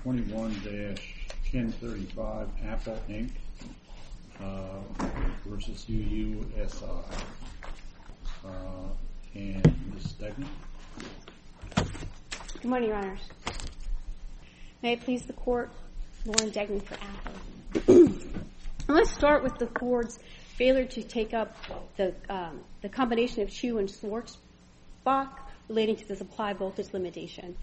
21-1035 Apple Inc. versus UUSI. And Ms. Stegman. Good morning, Your Honors. May it please the Court, Lauren Degnan for Apple. I want to start with the Board's failure to take up the combination of Chu and Schwarzbach relating to the supply voltage limitation.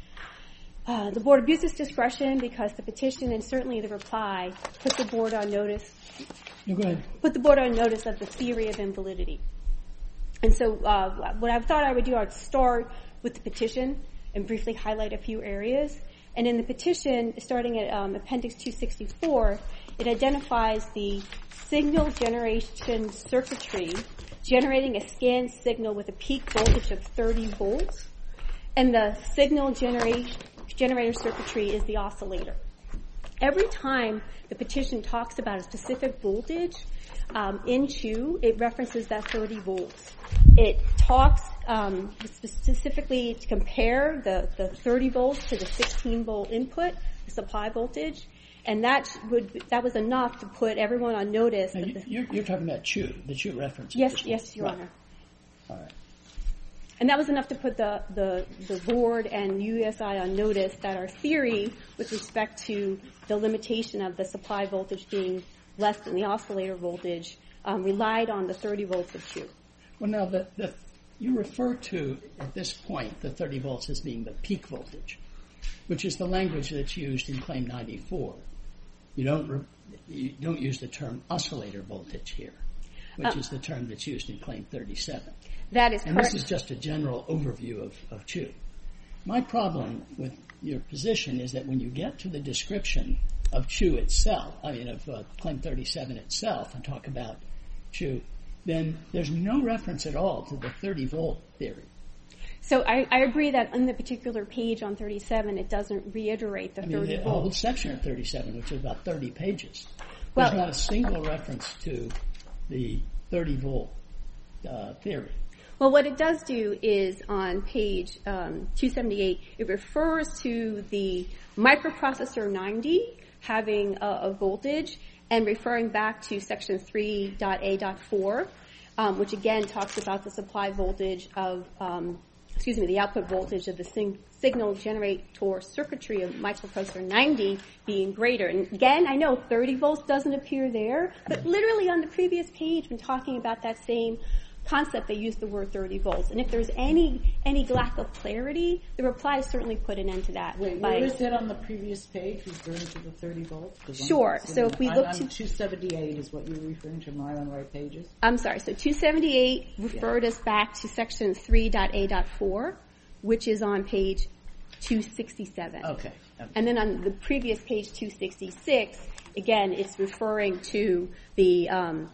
The Board abused its discretion because the petition and certainly the reply put the Board on notice. Put the Board on notice of the theory of invalidity. And so what I thought I would do, I'd start with the petition and briefly highlight a few areas. And in the petition, starting at Appendix 264, it identifies the signal generation circuitry generating a scanned signal with a peak voltage of 30 volts. And the signal generator circuitry is the oscillator. Every time the petition talks about a specific voltage in Chu, it references that 30 volts. It talks specifically to compare the 30 volts to the 16-volt input, the supply voltage, and that was enough to put everyone on notice. Now, you're talking about Chu, the Chu reference. Yes, Your Honor. All right. And that was enough to put the Board and USI on notice that our theory with respect to the limitation of the supply voltage being less than the oscillator voltage relied on the 30 volts of Chu. Well, now, you refer to, at this point, the 30 volts as being the peak voltage, which is the language that's used in Claim 94. You don't use the term oscillator voltage here, which is the term that's used in Claim 37. That is correct. And this is just a general overview of Chu. My problem with your position is that when you get to the description of Chu itself, of Claim 37 itself, and talk about Chu, then there's no reference at all to the 30-volt theory. So I agree that on the particular page on 37, it doesn't reiterate the 30 volts. The whole section of 37, which is about 30 pages, there's not a single reference to the 30-volt theory. Well, what it does do is on page 278, it refers to the microprocessor 90 having a voltage and referring back to section 3.A.4, which again talks about the supply voltage of, the output voltage of the signal generator circuitry of microprocessor 90 being greater. And again, I know 30 volts doesn't appear there, but literally on the previous page when talking about that same concept, they use the word 30 volts. And if there's any lack of clarity, the reply certainly put an end to that. Wait, where is it on the previous page referring to the 30 volts? Sure. So if we look to 278 is what you're referring to, am I on the right pages? I'm sorry. So 278 referred us back to section 3.A.4, which is on page 267. Okay. And then on the previous page 266, again, it's referring to the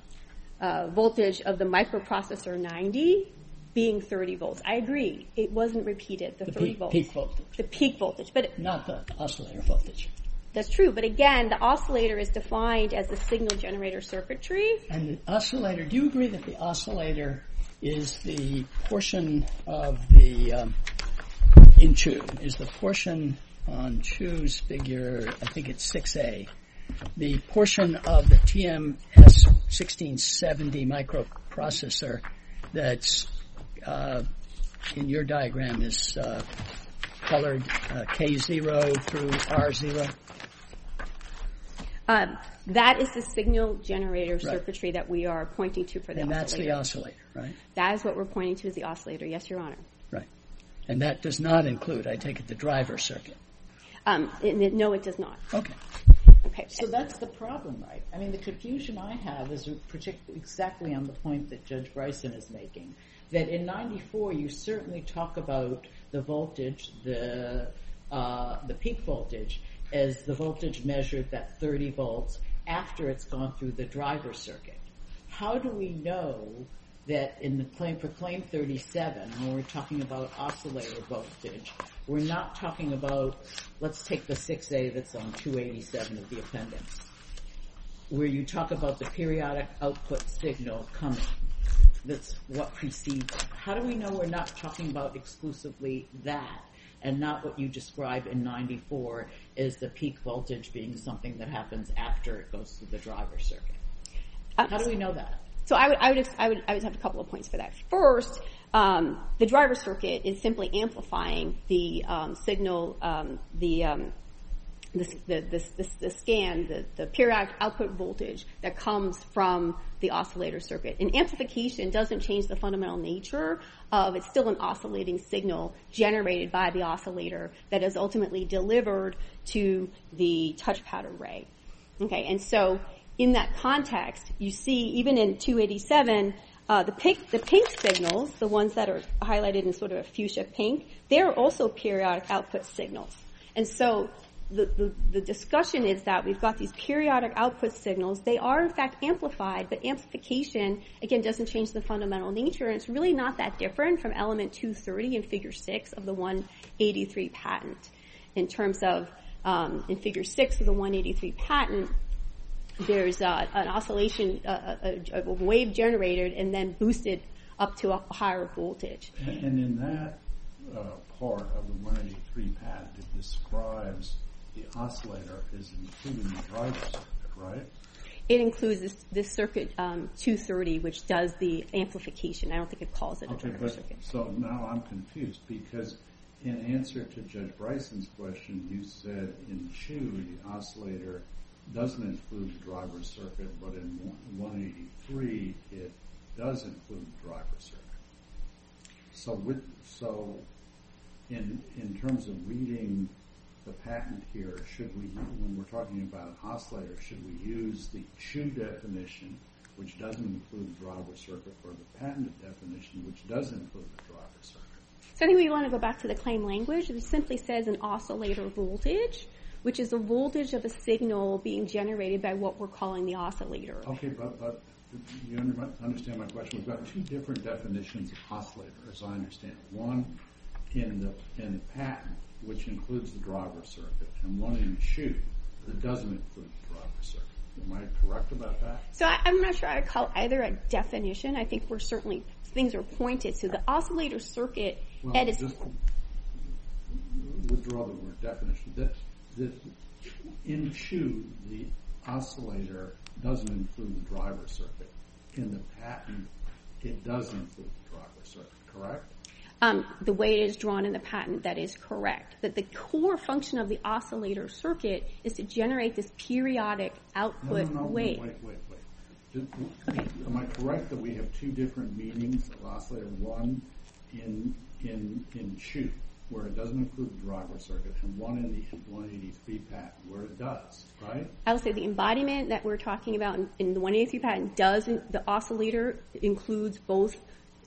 voltage of the microprocessor 90 being 30 volts. I agree. It wasn't repeated, the 30 volts. Peak voltage. The peak voltage. But not the oscillator voltage. That's true. But again, the oscillator is defined as the signal generator circuitry. And the oscillator, do you agree that the oscillator is the portion of the, in Chu, is the portion on Chu's figure, I think it's 6A, the portion of the TMS1670 microprocessor that's in your diagram is colored K0 through R0? That is the signal generator circuitry that we are pointing to for the oscillator. And that's the oscillator, right? That is what we're pointing to as the oscillator, yes, Your Honor. Right. And that does not include, I take it, the driver circuit? No, it does not. Okay. Okay. So that's the problem, right? I mean, the confusion I have is exactly on the point that Judge Bryson is making, that in 94 you certainly talk about the voltage, the peak voltage, as the voltage measured at 30 volts after it's gone through the driver circuit. How do we know that in the claim for Claim 37, when we're talking about oscillator voltage, we're not talking about, let's take the 6A that's on 287 of the appendix, where you talk about the periodic output signal coming. That's what precedes. How do we know we're not talking about exclusively that and not what you describe in 94 as the peak voltage being something that happens after it goes through the driver circuit. How do we know that? So I would have a couple of points for that. First, the driver circuit is simply amplifying the signal, the scan, the periodic output voltage that comes from the oscillator circuit. And amplification doesn't change the fundamental nature of it's still an oscillating signal generated by the oscillator that is ultimately delivered to the touchpad array. Okay, and so in that context, you see even in 287, the pink signals, the ones that are highlighted in sort of a fuchsia pink, they're also periodic output signals. And so the discussion is that we've got these periodic output signals. They are, in fact, amplified, but amplification, again, doesn't change the fundamental nature, and it's really not that different from element 230 in Figure 6 of the 183 patent. In terms of, in Figure 6 of the 183 patent, there's an oscillation, a wave generated and then boosted up to a higher voltage. And in that part of the 183 patent, it describes the oscillator as including the driver circuit, right? It includes this circuit 230, which does the amplification. I don't think it calls it a driver circuit. So now I'm confused because in answer to Judge Bryson's question, you said in Chu the oscillator doesn't include the driver circuit, but in 183 it does include the driver circuit. So in terms of reading the patent here, should we, when we're talking about an oscillator, should we use the Chu definition, which doesn't include the driver circuit, or the patented definition, which does include the driver circuit? So I think we want to go back to the claim language. It simply says an oscillator voltage, which is the voltage of a signal being generated by what we're calling the oscillator. Okay, but you understand my question. We've got two different definitions of oscillator, as I understand it. One in the patent, which includes the driver circuit, and one in Chu that doesn't include the driver circuit. Am I correct about that? So I'm not sure I'd call either a definition. I think we're certainly, things are pointed to. The oscillator circuit at its... Just withdraw the word definition. In Chu, the oscillator doesn't include the driver circuit. In the patent, it does include the driver circuit, correct? The way it is drawn in the patent, that is correct. That the core function of the oscillator circuit is to generate this periodic output wave. Wait. Am I correct that we have two different meanings of oscillator? One in Chu, where it doesn't include the driver circuit, and one in the 183 patent, where it does, right? I would say the embodiment that we're talking about in the 183 patent the oscillator includes both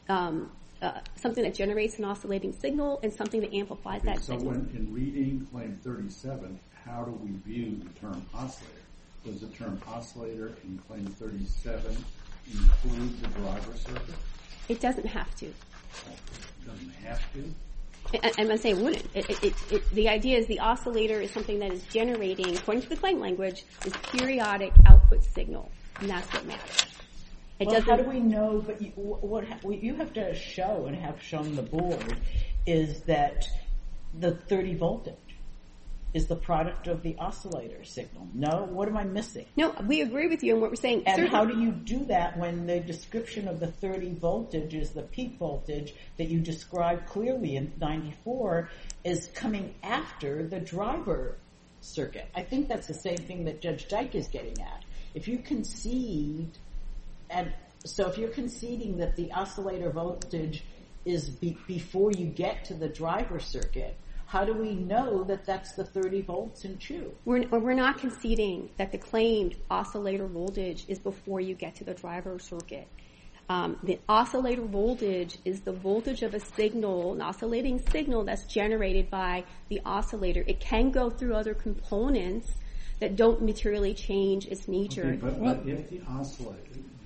something that generates an oscillating signal and something that amplifies that signal. So when in reading Claim 37, how do we view the term oscillator? Does the term oscillator in Claim 37 include the driver circuit? It doesn't have to. It doesn't have to? I'm going to say it wouldn't. The idea is the oscillator is something that is generating, according to the claim language, this periodic output signal, and that's what matters. How do we know? But what you have to show and have shown the board is that the 30 voltage is the product of the oscillator signal. No? What am I missing? No, we agree with you in what we're saying. And how do you do that when the description of the 30 voltage is the peak voltage that you described clearly in 94 is coming after the driver circuit? I think that's the same thing that Judge Dyke is getting at. If you concede, and so if you're conceding that the oscillator voltage is before you get to the driver circuit, how do we know that that's the 30 volts in Chu? We're not conceding that the claimed oscillator voltage is before you get to the driver circuit. The oscillator voltage is the voltage of a signal, an oscillating signal that's generated by the oscillator. It can go through other components that don't materially change its nature. Okay, but if the oscillator,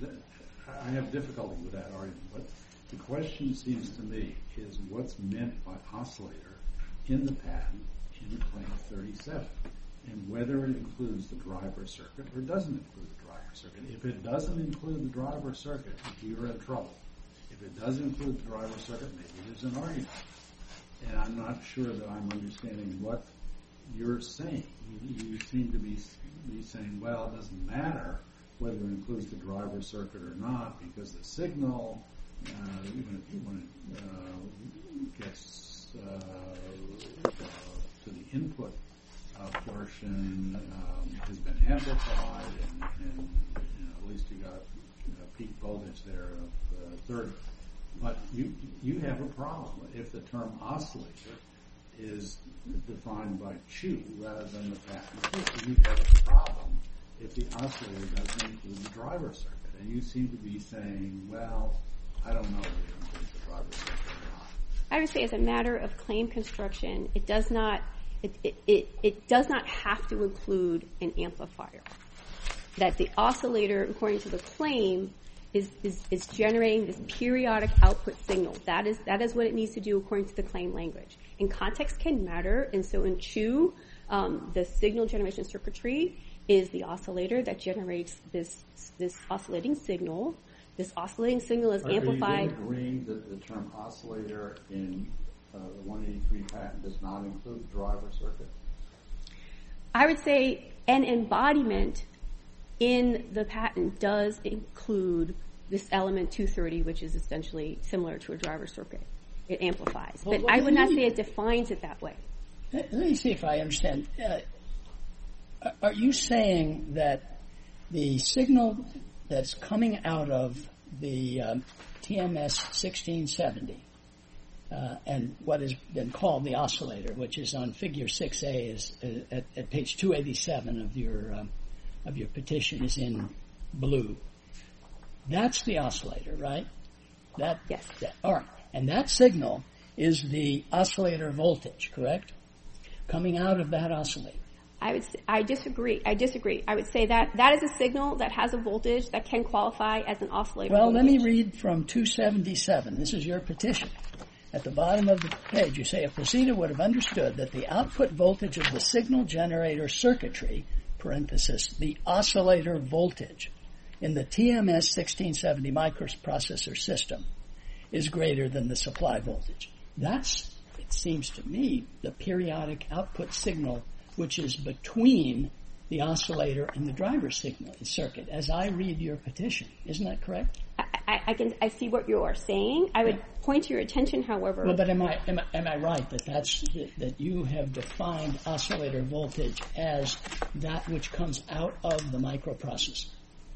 I have difficulty with that argument, but the question seems to me is what's meant by oscillator in the patent in Claim 37, and whether it includes the driver circuit or doesn't include the driver circuit. If it doesn't include the driver circuit, you're in trouble. If it does include the driver circuit, maybe there's an argument. and I'm not sure that I'm understanding what you're saying. You seem to be saying, well, it doesn't matter whether it includes the driver circuit or not, because the signal, even when it gets to the input portion, has been amplified, and at least you got peak voltage there of 30. But you have a problem if the term oscillator is defined by Chu rather than the patent. You have a problem if the oscillator doesn't include the driver circuit. And you seem to be saying, well, I don't know whether it includes the driver circuit or not. I would say as a matter of claim construction, it does not have to include an amplifier. That the oscillator, according to the claim, is generating this periodic output signal. That is what it needs to do according to the claim language. And context can matter, and so in Chu, the signal generation circuitry is the oscillator that generates this oscillating signal. This oscillating signal is amplified. Are you agreeing that the term oscillator in the 183 patent does not include the driver circuit? I would say an embodiment in the patent does include this element 230, which is essentially similar to a driver circuit. It amplifies. But I would not say it defines it that way. Let me see if I understand. Are you saying that the signal that's coming out of the TMS 1670 and what has been called the oscillator, which is on Figure 6A, is at page 287 of your petition, is in blue. That's the oscillator, right? Yes. All right. And that signal is the oscillator voltage, correct? Coming out of that oscillator. I disagree. I would say that is a signal that has a voltage that can qualify as an oscillator Well, voltage. let me read from 277. This is your petition. At the bottom of the page, you say a proceeder would have understood that the output voltage of the signal generator circuitry, parenthesis, the oscillator voltage, in the TMS 1670 microprocessor system is greater than the supply voltage. That's, it seems to me, the periodic output signal which is between the oscillator and the driver signal circuit, as I read your petition. Isn't that correct? I see what you are saying. I would point your attention, however. Well, but am I right that you have defined oscillator voltage as that which comes out of the microprocessor?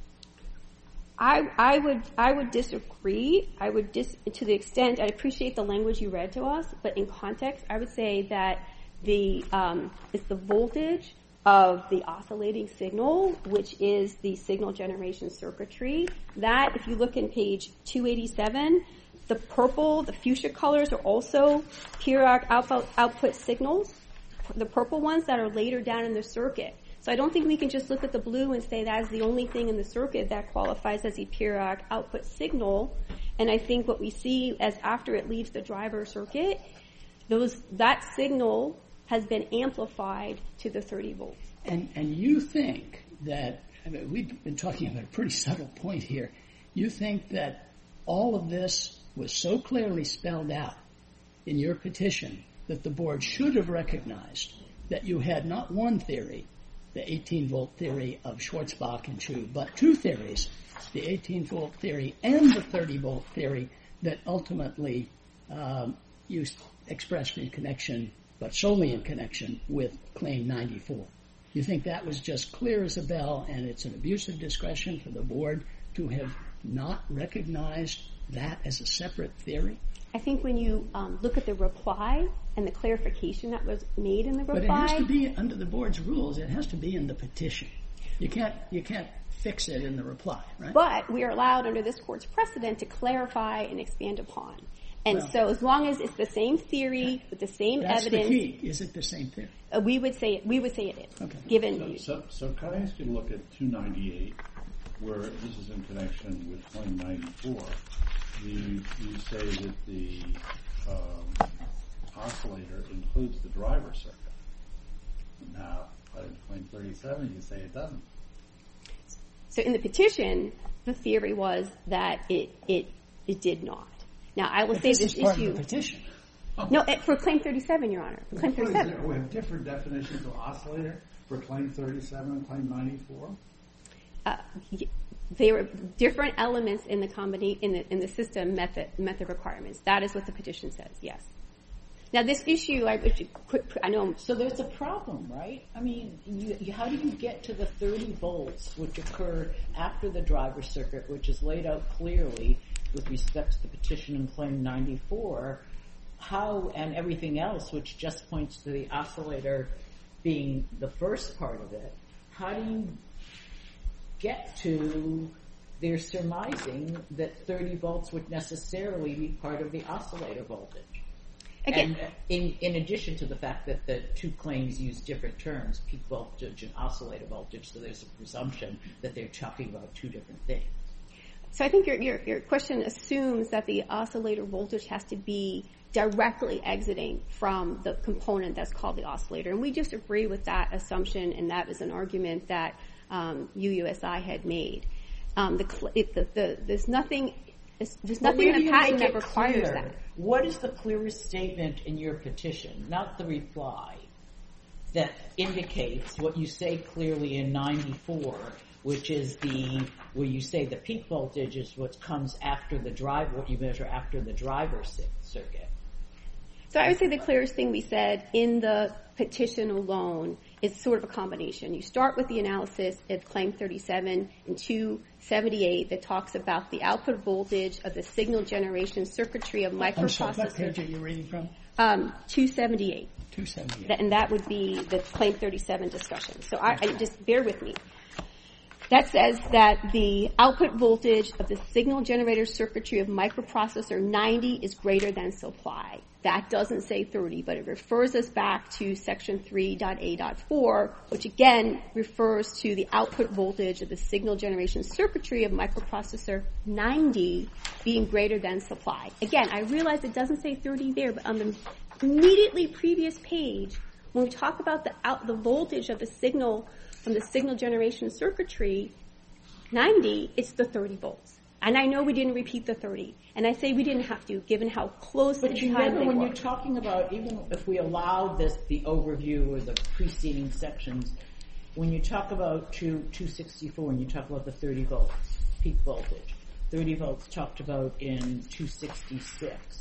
I would disagree. To the extent I appreciate the language you read to us, but in context, I would say that it's the voltage of the oscillating signal, which is the signal generation circuitry. That, if you look in page 287, the purple, the fuchsia colors are also periodic output signals, the purple ones that are later down in the circuit. So I don't think we can just look at the blue and say that is the only thing in the circuit that qualifies as a periodic output signal. And I think what we see as after it leaves the driver circuit, that signal has been amplified to the 30 volts. And you think that, I mean, we've been talking about a pretty subtle point here. You think that all of this was so clearly spelled out in your petition that the board should have recognized that you had not one theory, the 18-volt theory of Schwarzbach and Chu, but two theories, the 18-volt theory and the 30-volt theory that ultimately you expressed in connection, but solely in connection with Claim 94. You think that was just clear as a bell, and it's an abuse of discretion for the board to have not recognized that as a separate theory? I think when you look at the reply and the clarification that was made in the reply... But it has to be, under the board's rules, it has to be in the petition. You can't fix it in the reply, right? But we are allowed under this court's precedent to clarify and expand upon. And so as long as it's the same theory with the same evidence... That's the key. Is it the same theory? We would say it is. Okay. Given So can I ask you to look at 298, where this is in connection with Claim 94. You say that the oscillator includes the driver circuit. Now, in Claim 37, you say it doesn't. So in the petition, the theory was that it did not. Now, I will say this is part issue... of the petition. No, for Claim 37, Your Honor. For Claim 37. We have different definitions of oscillator for Claim 37 and Claim 94? There are different elements in the system method requirements. That is what the petition says, yes. Now, this issue, I know. So there's a problem, right? I mean, how do you get to the 30 volts, which occur after the driver circuit, which is laid out clearly with respect to the petition in Claim 94, how and everything else, which just points to the oscillator being the first part of it, how do you get to their surmising that 30 volts would necessarily be part of the oscillator voltage? Again, and in addition to the fact that the two claims use different terms, peak voltage and oscillator voltage, so there's a presumption that they're talking about two different things. So I think your question assumes that the oscillator voltage has to be directly exiting from the component that's called the oscillator. And we disagree with that assumption, and that is an argument that UUSI had made. There's nothing in the patent that requires that. What is the clearest statement in your petition, not the reply, that indicates what you say clearly in 94, which is where you say the peak voltage is what comes after the drive, what you measure after the driver circuit? So I would say the clearest thing we said in the petition alone is sort of a combination. You start with the analysis of Claim 37 and 278 that talks about the output voltage of the signal generation circuitry of microprocessors. I'm sorry, what page are you reading from? 278. 278. And that would be the Claim 37 discussion. So I just bear with me. That says that the output voltage of the signal generator circuitry of microprocessor 90 is greater than supply. That doesn't say 30, but it refers us back to Section 3.A.4, which again refers to the output voltage of the signal generation circuitry of microprocessor 90 being greater than supply. Again, I realize it doesn't say 30 there, but on the immediately previous page, when we talk about the voltage of the signal from the signal generation circuitry, 90, it's the 30 volts. And I know we didn't repeat the 30. And I say we didn't have to, given how close in time they were. But you remember when you're talking about, even if we allow this, the overview or the preceding sections, when you talk about 264, and you talk about the 30 volts, peak voltage, 30 volts talked about in 266.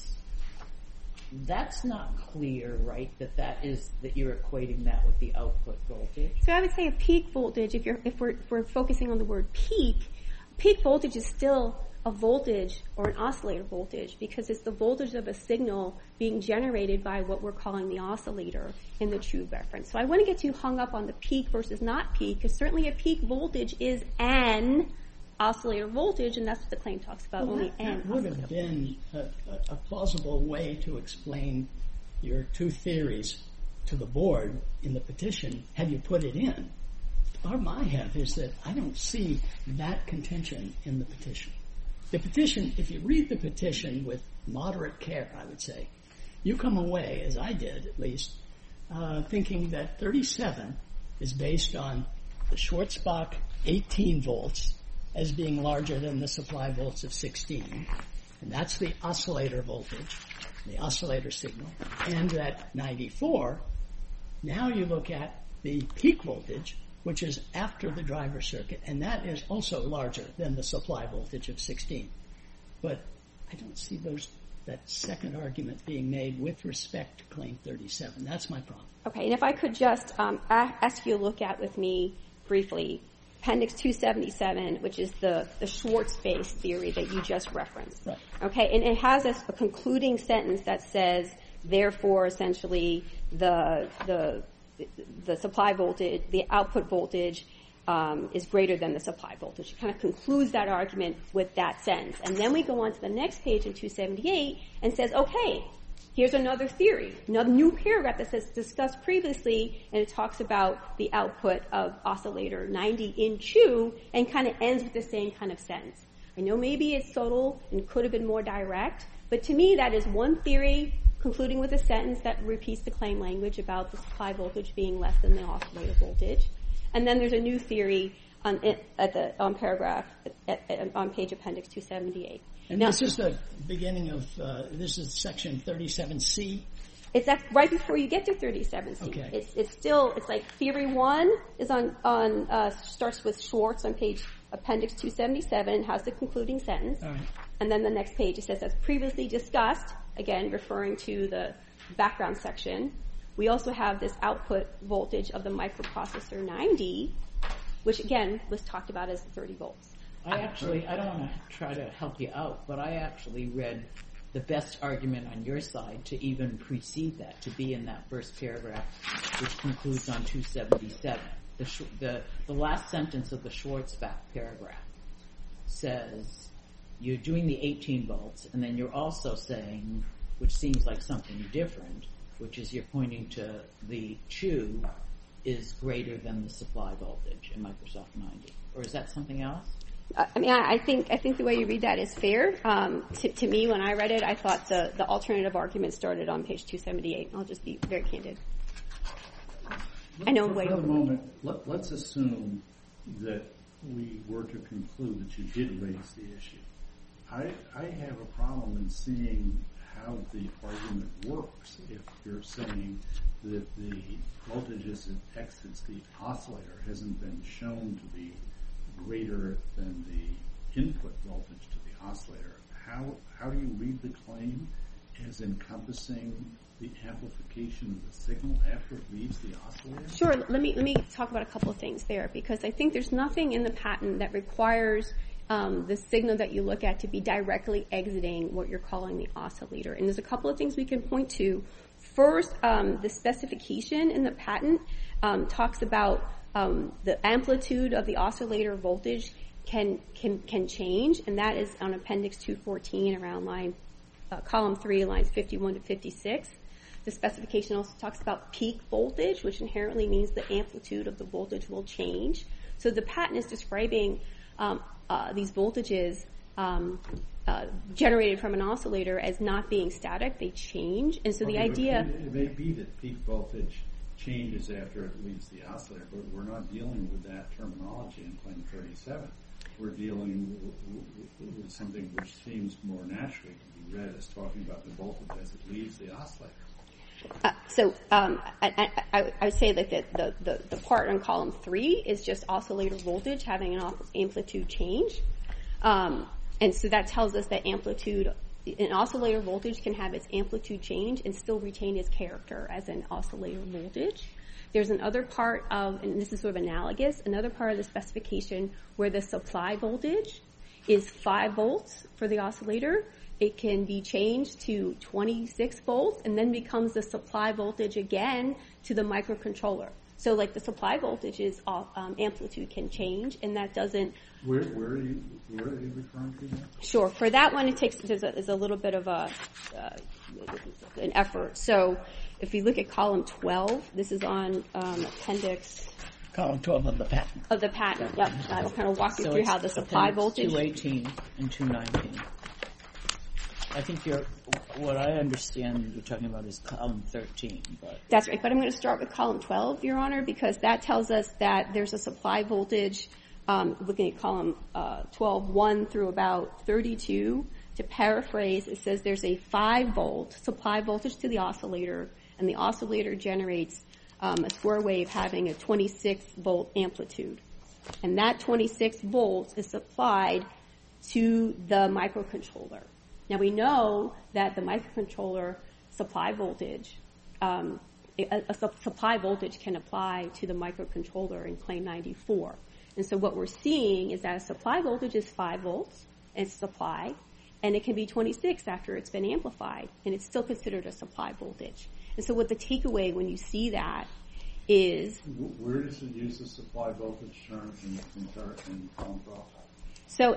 That's not clear, right? That you're equating that with the output voltage. So I would say a peak voltage, if we're focusing on the word peak voltage is still a voltage or an oscillator voltage because it's the voltage of a signal being generated by what we're calling the oscillator in the true reference. So I wouldn't get too hung up on the peak versus not peak, because certainly a peak voltage is an oscillator voltage, and that's what the claim talks about, only an oscillator. That would have been a plausible way to explain your two theories to the board in the petition had you put it in. The problem I have is that I don't see that contention in the petition. The petition, if you read the petition with moderate care, I would say, you come away, as I did at least, thinking that 37 is based on the Schwarzbach 18 volts as being larger than the supply volts of 16. And that's the oscillator voltage, the oscillator signal. And at 94, now you look at the peak voltage, which is after the driver circuit, and that is also larger than the supply voltage of 16. But I don't see that second argument being made with respect to Claim 37. That's my problem. Okay, and if I could just ask you to look at with me briefly Appendix 277, which is the Schwarz-based theory that you just referenced. Right. Okay, and it has a concluding sentence that says, therefore, essentially, the supply voltage, the output voltage is greater than the supply voltage. It kind of concludes that argument with that sentence. And then we go on to the next page in 278 and says, okay, here's another theory, another new paragraph that says discussed previously, and it talks about the output of oscillator 90 in Chu and kind of ends with the same kind of sentence. I know maybe it's subtle and could have been more direct, but to me that is one theory concluding with a sentence that repeats the claim language about the supply voltage being less than the oscillator voltage. And then there's a new theory on paragraph on page Appendix 278. And Now, this is the beginning of, this is section 37C. it's right before you get to 37C. Okay. It's like theory 1 is starts with Schwartz on page appendix 277 and has the concluding sentence. All right. And then the next page it says, as previously discussed, again referring to the background section, we also have this output voltage of the microprocessor 9D, which again was talked about as 30 volts. I don't want to try to help you out, but I actually read the best argument on your side to even precede that, to be in that first paragraph, which concludes on 277. The last sentence of the Schwartzbach paragraph says you're doing the 18 volts, and then you're also saying, which seems like something different, which is you're pointing to the Chu is greater than the supply voltage in Microsoft 90. Or is that something else? I mean, I think the way you read that is fair. To me, when I read it, I thought the alternative argument started on page 278. I'll just be very candid. I know way for over. the moment, let's assume that we were to conclude that you did raise the issue. I have a problem in seeing how the argument works if you're saying that the voltage as it exits the oscillator hasn't been shown to be greater than the input voltage to the oscillator. How do you read the claim as encompassing the amplification of the signal after it leaves the oscillator? Sure. Let me talk about a couple of things there, because I think there's nothing in the patent that requires the signal that you look at to be directly exiting what you're calling the oscillator. And there's a couple of things we can point to. First, the specification in the patent talks about the amplitude of the oscillator voltage can change, and that is on Appendix 214 around column 3, lines 51 to 56. The specification also talks about peak voltage, which inherently means the amplitude of the voltage will change. So the patent is describing these voltages generated from an oscillator as not being static. They change. And so the idea... It may be that peak voltage changes after it leaves the oscillator, but we're not dealing with that terminology in Claim 37. We're dealing with something which seems more naturally to be read as talking about the voltage as it leaves the oscillator. I would say that the part on column 3 is just oscillator voltage having an amplitude change. And so that tells us that an oscillator voltage can have its amplitude change and still retain its character as an oscillator voltage. There's another part of, and this is sort of analogous, another part of the specification where the supply voltage is 5 volts for the oscillator. It can be changed to 26 volts and then becomes the supply voltage again to the microcontroller. So like the supply voltage's amplitude can change, and that doesn't... Where are you referring to now? Sure. For that one, there's a little bit of an effort. So if you look at column 12, this is on appendix... Column 12 of the patent. Of the patent, yep. I'll kind of walk you through how the supply voltage... 218 and 219. I think what I understand you're talking about is column 13. But. That's right, but I'm going to start with column 12, Your Honor, because that tells us that there's a supply voltage, looking at column 12, 1 through about 32. To paraphrase, it says there's a 5-volt supply voltage to the oscillator, and the oscillator generates a square wave having a 26-volt amplitude. And that 26 volts is supplied to the microcontroller. Now we know that the microcontroller supply voltage, a supply voltage can apply to the microcontroller in Claim 94. And so what we're seeing is that a supply voltage is 5 volts, and it's supply, and it can be 26 after it's been amplified, and it's still considered a supply voltage. And so what the takeaway when you see that is... Where does it use the supply voltage term in column 12? So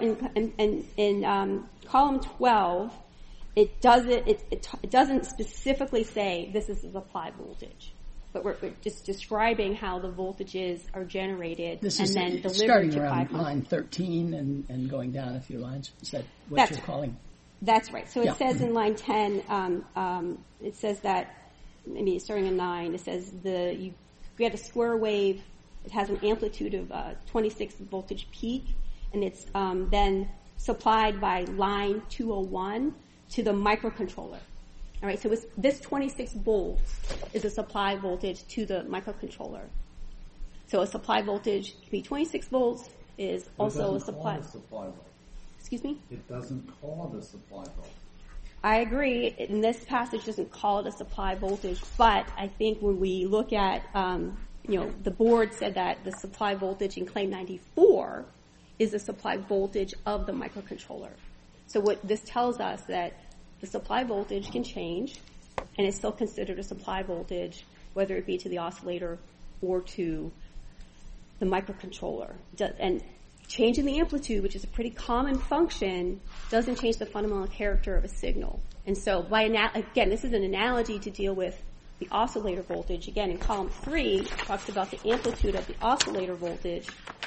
in column 12, it doesn't specifically say this is the supply voltage, but we're just describing how the voltages are generated and then delivered starting to around 500. line 13 and going down a few lines. Is that what you're calling? That's right. So it says in line 10, it says that, maybe starting in 9, it says you get a square wave. It has an amplitude of 26 voltage peak, and it's then supplied by line 201 to the microcontroller. All right, so this 26 volts is a supply voltage to the microcontroller. So a supply voltage can be 26 volts is also a supply. It doesn't call it a supply voltage. Excuse me? It doesn't call it a supply voltage. I agree. In this passage doesn't call it a supply voltage, but I think when we look at, the board said that the supply voltage in Claim 94 is the supply voltage of the microcontroller. So what this tells us that the supply voltage can change, and it's still considered a supply voltage, whether it be to the oscillator or to the microcontroller. And changing the amplitude, which is a pretty common function, doesn't change the fundamental character of a signal. And so, again, this is an analogy to deal with the oscillator voltage. Again, in column 3, it talks about the amplitude of the oscillator voltage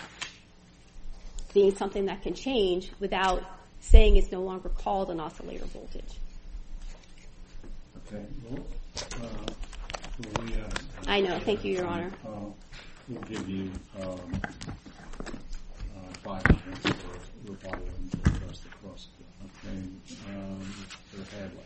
being something that can change without saying it's no longer called an oscillator voltage. Okay. Well, I know. Thank you, Your Honor. We'll give you 5 minutes for rebuttal and to address the cross. Okay. Mr. Hadley.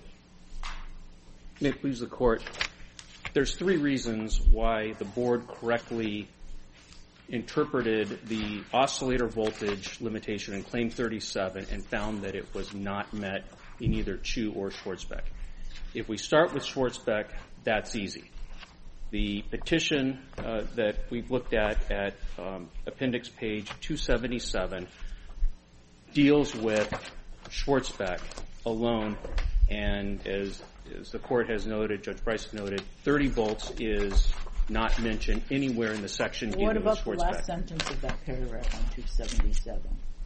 May it please the Court. There's 3 reasons why the board correctly interpreted the oscillator voltage limitation in Claim 37 and found that it was not met in either Chu or Schwarzbeck. If we start with Schwarzbeck, that's easy. The petition that we've looked at appendix page 277 deals with Schwarzbeck alone, and as the Court has noted, Judge Bryce noted, 30 volts is not mentioned anywhere in the section dealing with Schwarzbeck. What about the last sentence of that paragraph on 277?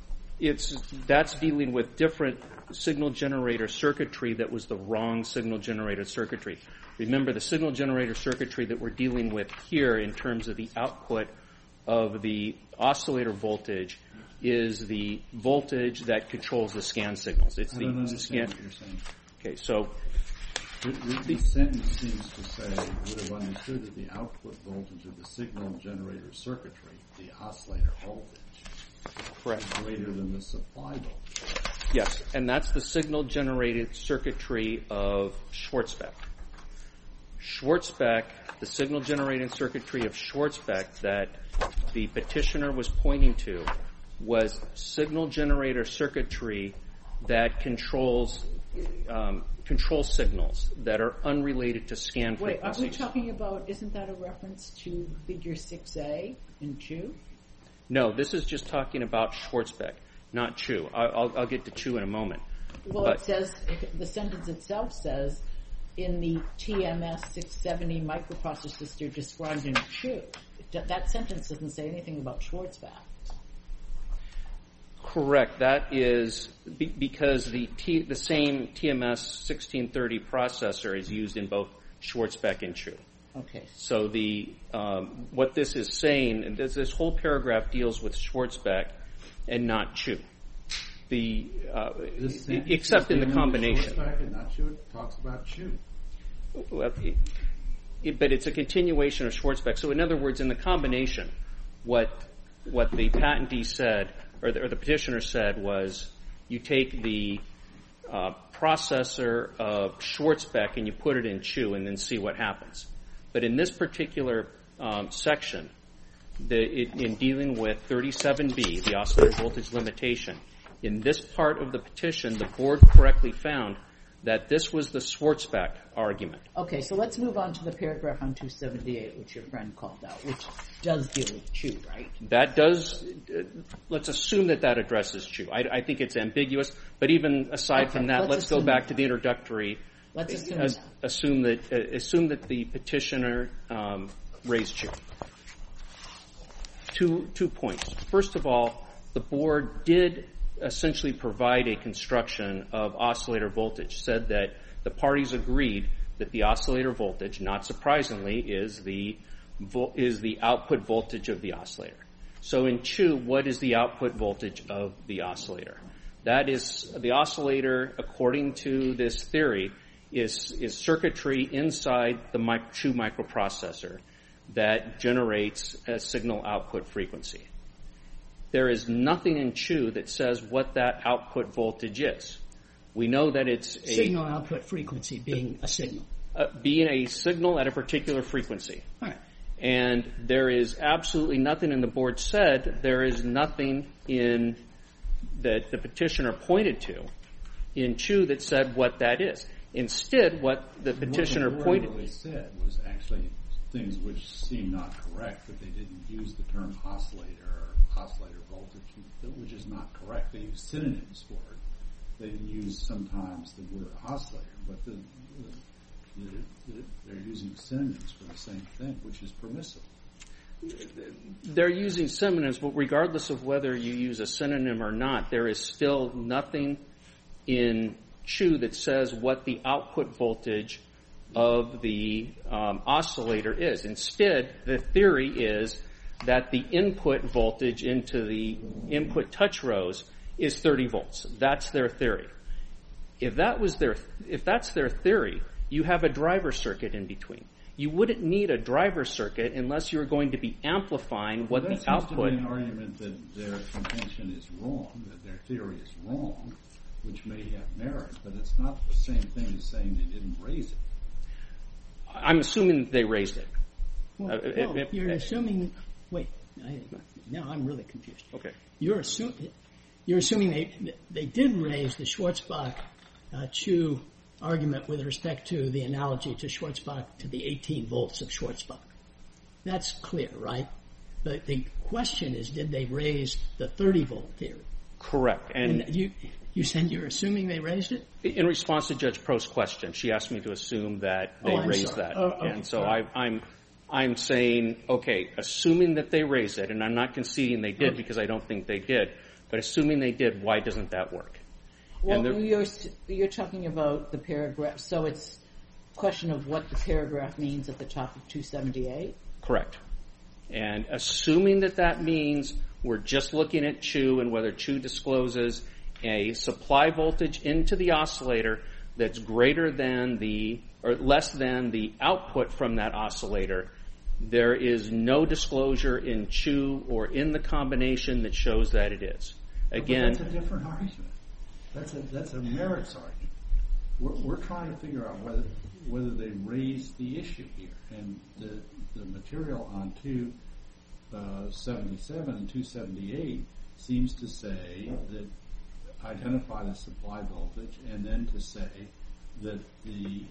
That's dealing with different signal generator circuitry that was the wrong signal generator circuitry. Remember, the signal generator circuitry that we're dealing with here in terms of the output of the oscillator voltage is the voltage that controls the scan signals. I don't understand what you're saying. Okay, so the sentence seems to say would have understood that the output voltage of the signal generator circuitry, the oscillator voltage, correct, is greater than the supply voltage. Yes, and that's the signal generated circuitry of Schwarzbeck. Schwarzbeck, the signal generated circuitry of Schwarzbeck that the petitioner was pointing to was signal generator circuitry that controls signals that are unrelated to scan frequencies. Wait, aren't we talking about, isn't that a reference to figure 6A in Chu? No, this is just talking about Schwarzbeck, not Chu. I'll get to Chu in a moment. Well, it says, the sentence itself says, in the TMS 670 microprocessor described in Chu. That sentence doesn't say anything about Schwarzbeck. Correct. That is because the same TMS 1630 processor is used in both Schwarzbeck and Chu. Okay. So what this is saying, and this whole paragraph deals with Schwarzbeck and not Chu. Except in the combination. Schwarzbeck and not Chu, it talks about Chu. Well, but it's a continuation of Schwarzbeck. So in other words, in the combination, what the patentee said, or the petitioner said, was you take the processor of Schwarzbeck and you put it in Chu and then see what happens. But in this particular section, in dealing with 37B, the oscillator voltage limitation, in this part of the petition, the board correctly found that this was the Schwarzbeck argument. Okay, so let's move on to the paragraph on 278, which your friend called out, which does deal with Chu, right? That does. Let's assume that addresses Chu. I think it's ambiguous, but even aside from that, let's go back to the introductory. Let's assume that the petitioner raised Chu. 2 points. First of all, the board did essentially provide a construction of oscillator voltage, said that the parties agreed that the oscillator voltage, not surprisingly, is the output voltage of the oscillator. So in Chu, what is the output voltage of the oscillator? That is, the oscillator, according to this theory, is circuitry inside the Chu microprocessor that generates a signal output frequency. there is nothing in CHU that says what that output voltage is. We know that it's a signal output frequency being a signal. Being a signal at a particular frequency. All right. And there is absolutely nothing, and the board said there is nothing in that the petitioner pointed to in CHU that said what that is. Instead, what the petitioner what the board really said was actually things which seem not correct, that they didn't use the term oscillator or oscillator voltage, which is not correct. They use synonyms for it. They use sometimes the word oscillator, but they're using synonyms for the same thing, which is permissible. They're using synonyms, but regardless of whether you use a synonym or not, there is still nothing in CHU that says what the output voltage of the oscillator is. Instead, the theory is that the input voltage into the input touch rows is 30 volts. That's their theory. If that's their theory, you have a driver circuit in between. You wouldn't need a driver circuit unless you're going to be amplifying what the output. That seems to be an argument that their contention is wrong, that their theory is wrong, which may have merit, but it's not the same thing as saying they didn't raise it. I'm assuming they raised it. Well, you're assuming. Wait, now I'm really confused. Okay. You're assuming they did raise the Schwarzbach CHU argument with respect to the analogy to Schwarzbach to the 18 volts of Schwarzbach. That's clear, right? But the question is, did they raise the 30 volt theory? Correct. And you said you're assuming they raised it? In response to Judge Prost's question, she asked me to assume that they raised that. Okay. And so I'm saying, okay, assuming that they raised it, and I'm not conceding they did because I don't think they did, but assuming they did, why doesn't that work? Well, you're talking about the paragraph, so it's a question of what the paragraph means at the top of 278? Correct. And assuming that means we're just looking at CHU and whether CHU discloses a supply voltage into the oscillator that's greater than or less than the output from that oscillator, there is no disclosure in CHU or in the combination that shows that it is. Again, but that's a different argument. That's a merits argument. We're trying to figure out whether they raised the issue here, and the material on 277 and 278 seems to say that identify the supply voltage, and then to say that the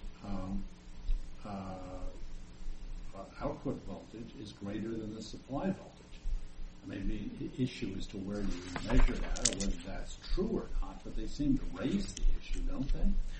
output voltage is greater than the supply voltage. Maybe the issue as to where you measure that, or whether that's true or not, but they seem to raise the issue, don't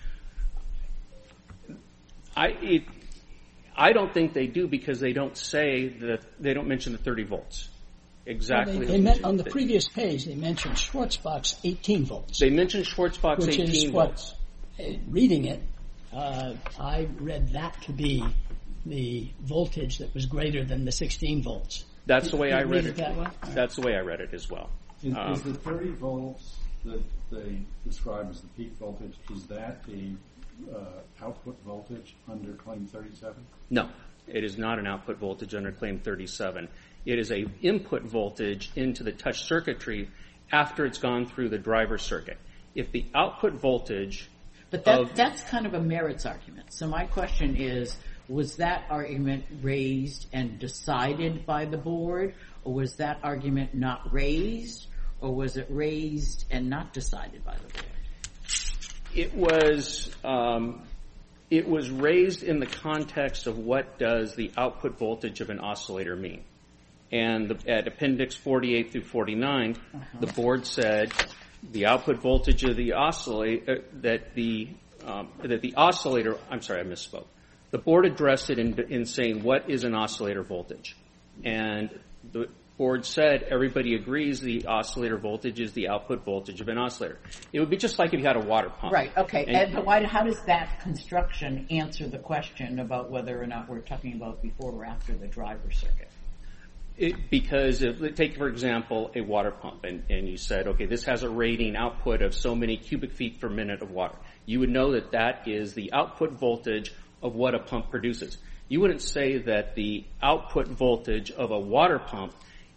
they? I don't think they do because they don't say that they don't mention the 30 volts. Exactly. Well, on the previous page, they mentioned Schwarzbach's 18 volts. They mentioned Schwarzbach's 18 volts. Reading it, I read that to be the voltage that was greater than the 16 volts. That's the way I read it. That way? That's the way I read it as well. Is the 30 volts that they describe as the peak voltage, is that the output voltage under Claim 37? No, it is not an output voltage under Claim 37. It is an input voltage into the touch circuitry after it's gone through the driver circuit. If the output voltage... But that's kind of a merits argument. So my question is, was that argument raised and decided by the board, or was that argument not raised, or was it raised and not decided by the board? It was raised in the context of what does the output voltage of an oscillator mean. And at Appendix 48 through 49, the board said the output voltage of the oscillator, that the oscillator, I'm sorry, I misspoke. The board addressed it in saying, what is an oscillator voltage? And the board said, everybody agrees the oscillator voltage is the output voltage of an oscillator. It would be just like if you had a water pump. Right, okay. But how does that construction answer the question about whether or not we're talking about before or after the driver circuit? Because take, for example, a water pump, and you said, okay, this has a rating output of so many cubic feet per minute of water. You would know that that is the output voltage of what a pump produces. You wouldn't say that the output voltage of a water pump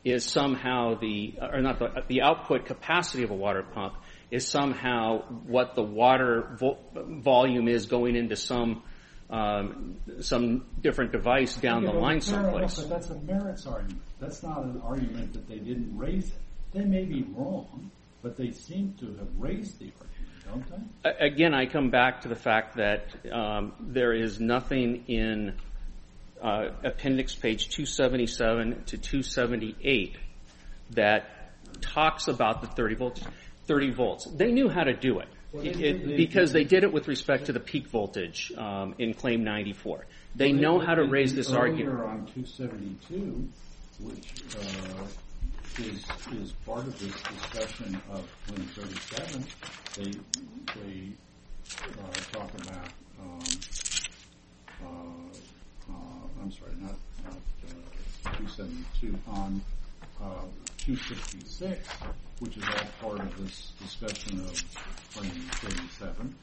is somehow the output capacity of a water pump is somehow what the water volume is going into some different device down the line someplace. But that's a merits argument. That's not an argument that they didn't raise it. They may be wrong, but they seem to have raised the argument, don't they? Again, I come back to the fact that there is nothing in appendix page 277 to 278 that talks about the 30 volts. They knew how to do it, because they did it with respect to the peak voltage in Claim 94. They know how to raise this argument. Earlier on 272, which is part of this discussion of Claim 37, they talk about, I'm sorry, not 272, on 266, which is all part of this discussion of Claim 37.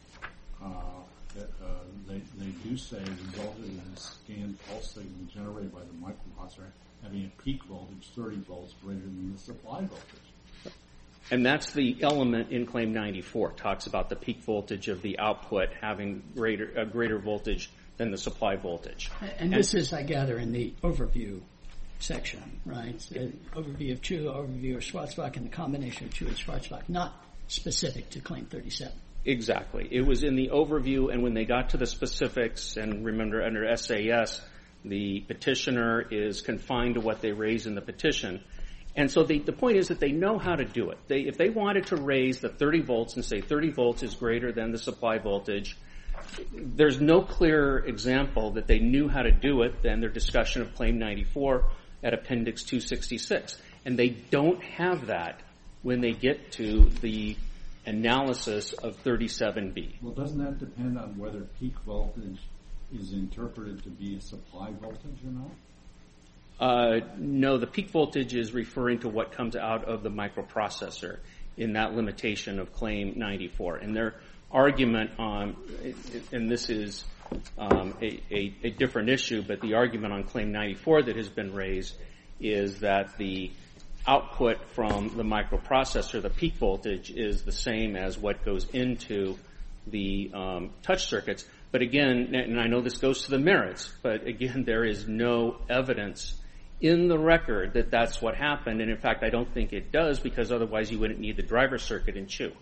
They do say resulted in a scanned pulse signal generated by the microprocessor having a peak voltage 30 volts greater than the supply voltage. And that's the element in Claim 94. It talks about the peak voltage of the output having a greater voltage than the supply voltage. And this is, I gather, in the overview section, right? The overview of Chu, overview of Schwarzbach, and the combination of Chu and Schwarzbach, not specific to Claim 37. Exactly. It was in the overview, and when they got to the specifics, and remember under SAS, the petitioner is confined to what they raise in the petition. And so the point is that they know how to do it. If they wanted to raise the 30 volts and say 30 volts is greater than the supply voltage, there's no clearer example that they knew how to do it than their discussion of Claim 94 at Appendix 266. And they don't have that when they get to the analysis of 37B. Well, doesn't that depend on whether peak voltage is interpreted to be a supply voltage or not? No, the peak voltage is referring to what comes out of the microprocessor in that limitation of Claim 94. And their argument on, and this is a different issue, but the argument on Claim 94 that has been raised is that the output from the microprocessor, the peak voltage, is the same as what goes into the touch circuits. But again, and I know this goes to the merits, but again, there is no evidence in the record that that's what happened. And in fact, I don't think it does, because otherwise you wouldn't need the driver circuit in Chu.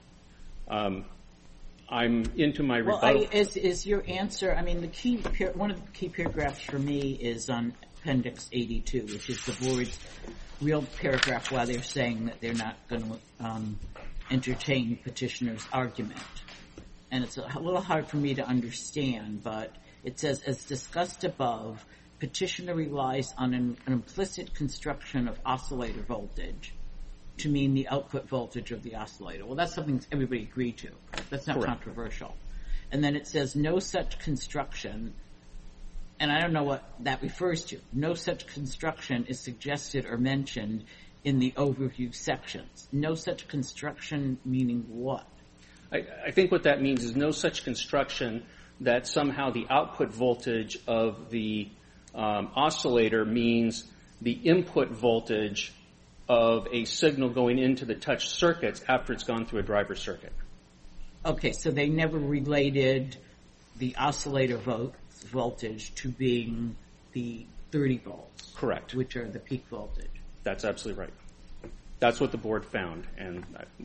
I'm into my rebuttal. Well, is your answer, I mean, one of the key paragraphs for me is on Appendix 82, which is the board's real paragraph while they're saying that they're not going to entertain petitioner's argument. And it's a little hard for me to understand, but it says, as discussed above, petitioner relies on an implicit construction of oscillator voltage to mean the output voltage of the oscillator. Well, that's something everybody agreed to. That's not Correct. Controversial. And then it says no such construction, and I don't know what that refers to. No such construction is suggested or mentioned in the overview sections. No such construction meaning what? I think what that means is no such construction that somehow the output voltage of the oscillator means the input voltage of a signal going into the touch circuits after it's gone through a driver circuit. Okay, so they never related the oscillator voltage to being the 30 volts. Correct. Which are the peak voltage. That's absolutely right. That's what the board found. And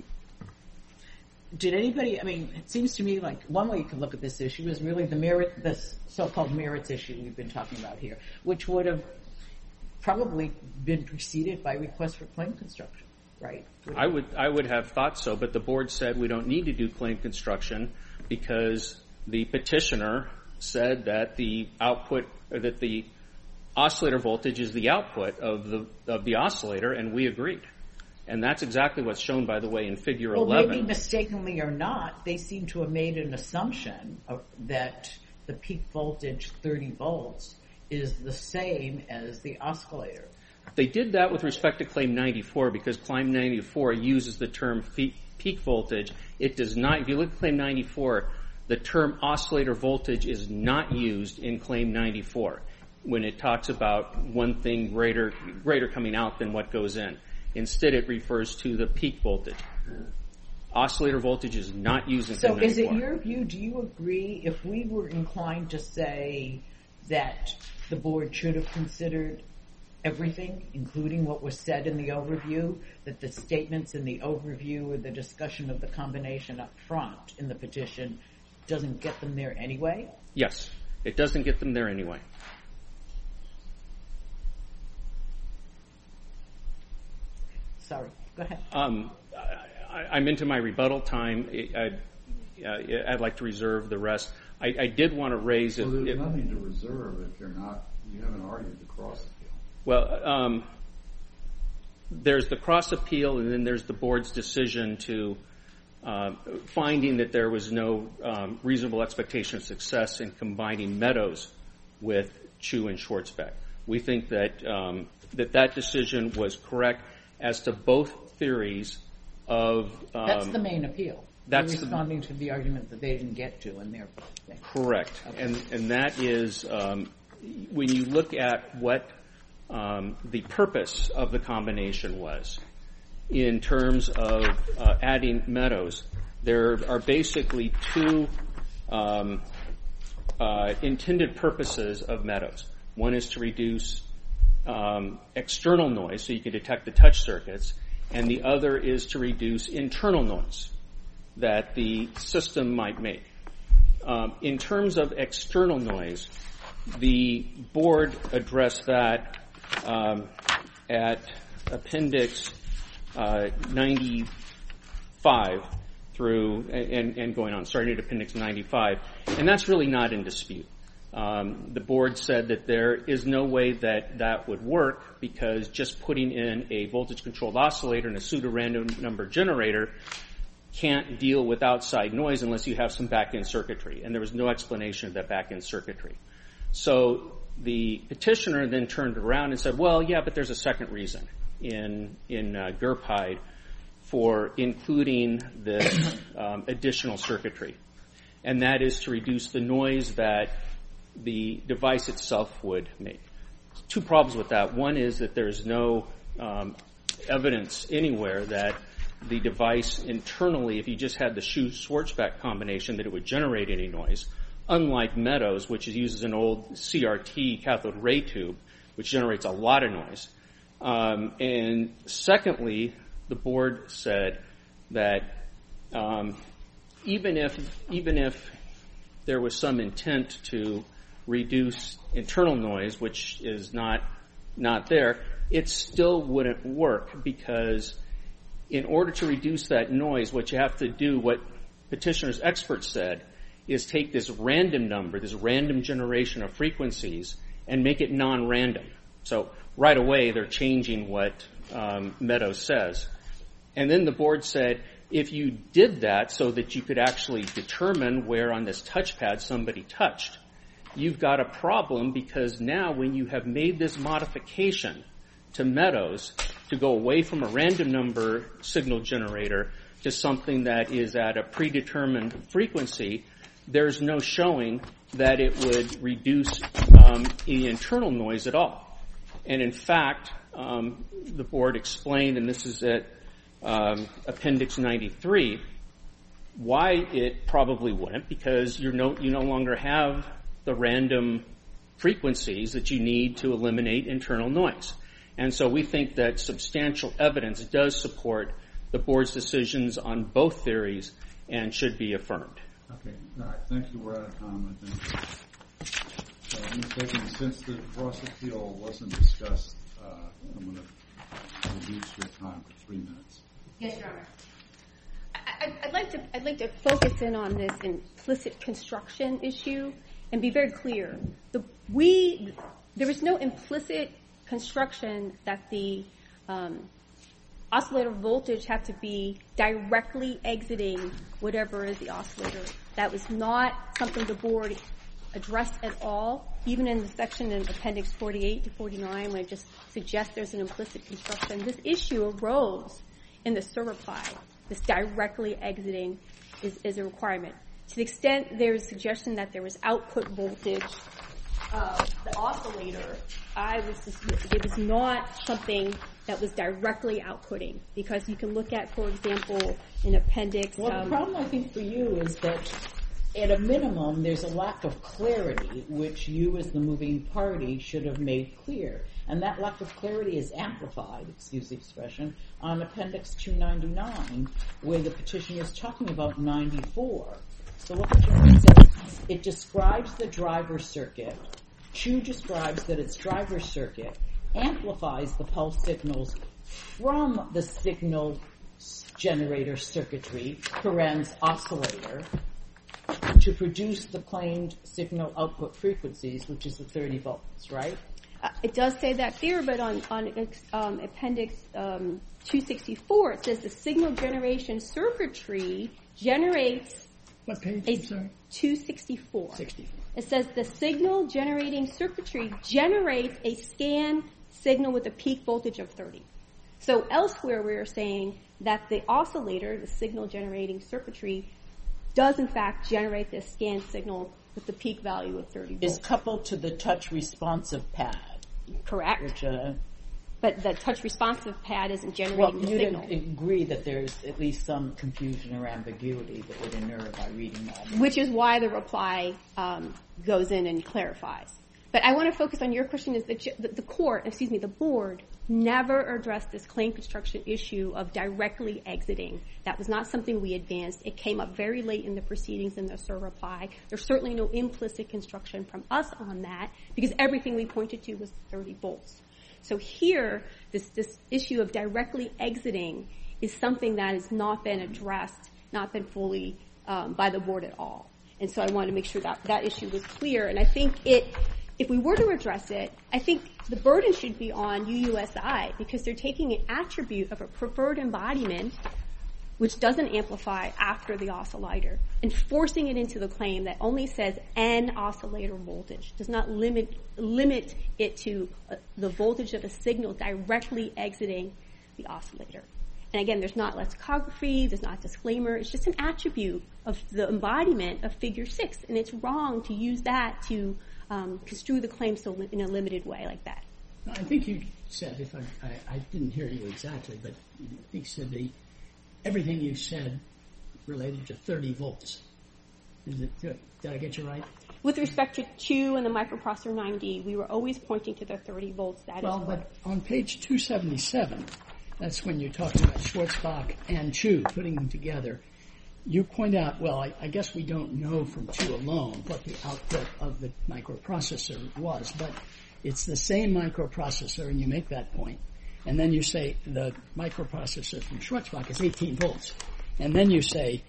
did anybody, I mean, it seems to me like one way you could look at this issue is really this so-called merits issue we've been talking about here, which would have probably been preceded by request for claim construction, right? I would have thought so, but the board said we don't need to do claim construction because the petitioner said that the output, that the oscillator voltage is the output of the oscillator, and we agreed. And that's exactly what's shown, by the way, in Figure 11. Well, maybe mistakenly or not, they seem to have made an assumption that the peak voltage, 30 volts, is the same as the oscillator. They did that with respect to Claim 94 because Claim 94 uses the term peak voltage. It does not, if you look at Claim 94, the term oscillator voltage is not used in Claim 94. when it talks about one thing greater coming out than what goes in. Instead, it refers to the peak voltage. Oscillator voltage is not used in So 1094. is it your view, do you agree, if we were inclined to say that the board should have considered everything, including what was said in the overview, that the statements in the overview or the discussion of the combination up front in the petition doesn't get them there anyway? Yes, it doesn't get them there anyway. Sorry, go ahead. I'm into my rebuttal time. I'd like to reserve the rest. I did want to raise it. Well, there's nothing to reserve if you haven't argued the cross appeal. Well, there's the cross appeal, and then there's the board's decision to finding that there was no reasonable expectation of success in combining Meadows with Chu and Schwartzbeck. We think that that decision was correct as to both theories of... That's the main appeal. That's responding to the argument that they didn't get to in their thing. Correct. Okay. And that is, when you look at what the purpose of the combination was, in terms of adding Meadows, there are basically two intended purposes of Meadows. One is to reduce external noise so you can detect the touch circuits, and the other is to reduce internal noise that the system might make. In terms of external noise, the board addressed that at Appendix 95 through and going on, starting at Appendix 95, and that's really not in dispute. The board said that there is no way that would work because just putting in a voltage-controlled oscillator and a pseudo-random number generator can't deal with outside noise unless you have some back-end circuitry, and there was no explanation of that back-end circuitry. So the petitioner then turned around and said, well, yeah, but there's a second reason in Gurpide for including this additional circuitry, and that is to reduce the noise that the device itself would make. Two problems with that. One is that there's no evidence anywhere that the device internally, if you just had the Chu-Schwartzbeck combination, that it would generate any noise, unlike Meadows, which uses an old CRT cathode ray tube, which generates a lot of noise. And secondly, the board said that even if there was some intent to reduce internal noise, which is not there, it still wouldn't work because in order to reduce that noise, what you have to do, what petitioner's experts said, is take this random number, this random generation of frequencies, and make it non-random. So right away, they're changing what Meadows says. And then the board said, if you did that so that you could actually determine where on this touchpad somebody touched, you've got a problem because now when you have made this modification to Meadows to go away from a random number signal generator to something that is at a predetermined frequency, there's no showing that it would reduce the internal noise at all. And in fact, the board explained, and this is at Appendix 93, why it probably wouldn't, because you no longer have the random frequencies that you need to eliminate internal noise. And so we think that substantial evidence does support the board's decisions on both theories and should be affirmed. Okay. All right. Thank you. We're out of time, I think. So, Ms. Higgins, since the cross appeal wasn't discussed, I'm going to reduce your time for 3 minutes. Yes, Your Honor. I'd like to focus in on this implicit construction issue and be very clear. There is no implicit construction that the oscillator voltage had to be directly exiting whatever is the oscillator. That was not something the board addressed at all, even in the section in Appendix 48 to 49 when it just suggests there's an implicit construction. This issue arose in the surreply. This directly exiting is a requirement. To the extent there is suggestion that there was output voltage the oscillator, it was not something that was directly outputting, because you can look at, for example, in appendix. Well, the problem I think for you is that at a minimum, there's a lack of clarity, which you as the moving party should have made clear. And that lack of clarity is amplified, excuse the expression, on Appendix 299, where the petition is talking about 94. So what the petition says, it describes the driver circuit. Chu describes that its driver circuit amplifies the pulse signals from the signal generator circuitry, parens oscillator, to produce the claimed signal output frequencies, which is the 30 volts, right? It does say that there, but on appendix 264, it says the signal generation circuitry generates. What page? I'm sorry. 264. 64. It says the signal generating circuitry generates a scan signal with a peak voltage of 30. So elsewhere we are saying that the oscillator, the signal generating circuitry, does in fact generate this scan signal with the peak value of 30 volts. Is coupled to the touch responsive pad. Correct. Which, but the touch responsive pad isn't generating the signal. Well, you didn't agree that there's at least some confusion or ambiguity that would inure by reading that. Which is why the reply goes in and clarifies. But I want to focus on your question is that the board never addressed this claim construction issue of directly exiting. That was not something we advanced. It came up very late in the proceedings in the SIR reply. There's certainly no implicit construction from us on that, because everything we pointed to was 30 volts. So here, this issue of directly exiting is something that has not been addressed, not been fully by the board at all. And so I wanted to make sure that that issue was clear. And I think if we were to address it, I think the burden should be on UUSI, because they're taking an attribute of a preferred embodiment, which doesn't amplify after the oscillator, and forcing it into the claim that only says N oscillator voltage, does not limit it to the voltage of a signal directly exiting the oscillator. And again, there's not lexicography, there's not disclaimer, it's just an attribute of the embodiment of figure 6, and it's wrong to use that to construe the claim so in a limited way like that. I think you said, if I didn't hear you exactly, but I think you said everything you said related to 30 volts. Did I get you right? With respect to Chu and the microprocessor 9D, we were always pointing to the 30 volts. That well, is but on page 277, that's when you're talking about Schwarzbach and Chu, putting them together. You point out, well, I guess we don't know from Chu alone what the output of the microprocessor was, but it's the same microprocessor, and you make that point. And then you say the microprocessor from Schwarzbach is 18 volts. And then you say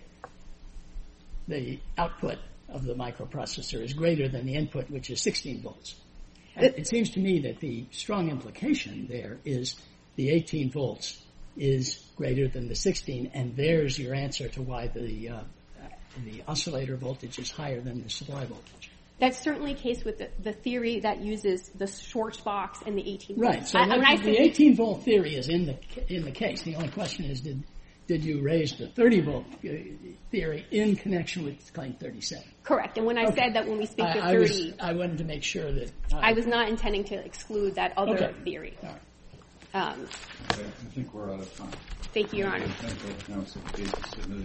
the output of the microprocessor is greater than the input, which is 16 volts. And it seems to me that the strong implication there is the 18 volts is greater than the 16, and there's your answer to why the oscillator voltage is higher than the supply voltage. That's certainly the case with the theory that uses the Schwarzbach and the 18 volts. Right. So the 18-volt theory is in the case. The only question is, did you raise the 30-volt theory in connection with Claim 37? Correct. And when I said that when we speak to 30... I wanted to make sure that... I was not intending to exclude that other theory. All right. I think we're out of time. Thank you, Your Honor. Thank you.